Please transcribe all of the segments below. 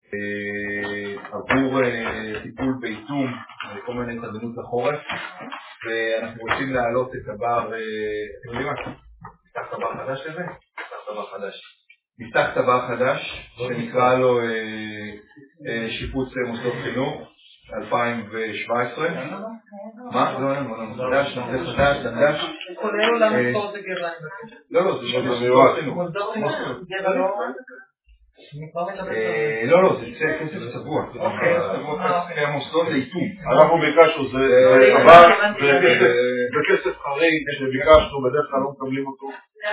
עבור טיפול באיתום כל מיני התארגנות לחורף, ואנחנו רוצים להעלות את הבר, אתם יודעים מה? נפתח את הבר חדש לזה? נפתח את הבר חדש שנקרא לו שיפוץ מוסדות חינוך 2017. מה? לא, חדש, דנדש. כולל עולם ספורט וגרליים. לא, זה מוסדות חינוך. לא, זה כסף צבוע. זה המוסדות לאיתום. אנחנו ביקשנו, זה כסף חריג שביקשנו, בדרך כלל לא מקבלים אותו.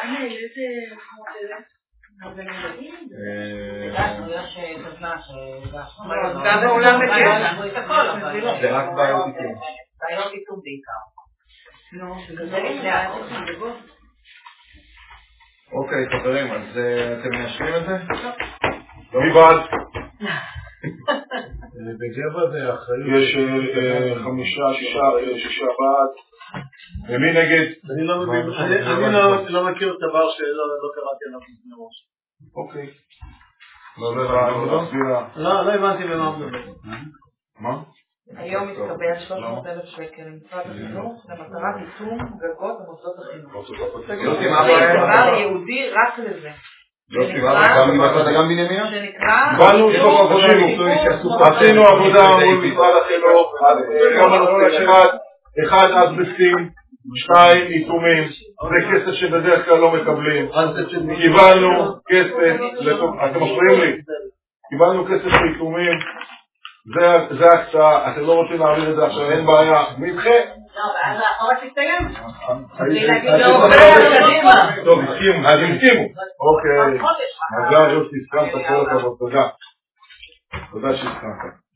גם בעולם זה רק בעיות איתום. בעיות איתום בעיקר. אוקיי, חברים, אז אתם מאשרים את זה? מי בעד? בג'בה זה אחריות. יש 5-6 בעד. ומי נגד? אני לא מכיר את דבר שלא קראתי עליו מראש. אוקיי. לא הבנתי במה מדבר. מה? היום מתקבל 300,000 שקל למשרד החינוך למטרת איתום גגות במוסדות החינוך. זה דבר ייעודי רק לזה. גם בנימינה? קיבלנו עשינו עבודה מול משרד החינוך, כמה נושאים, אחד אסבסטים, 2 איתומים, זה כסף שבדרך כלל לא מקבלים. קיבלנו כסף, אתם מפריעים לי, קיבלנו כסף לאיתומים, זה הקצאה, אתם לא רוצים להעביר את זה עכשיו, אין בעיה, נדחה. אז האחרון תסתיים. טוב, הסכימו. אוקיי, אז יוסי, הסכמת כל הכבוד, תודה שהסכמת.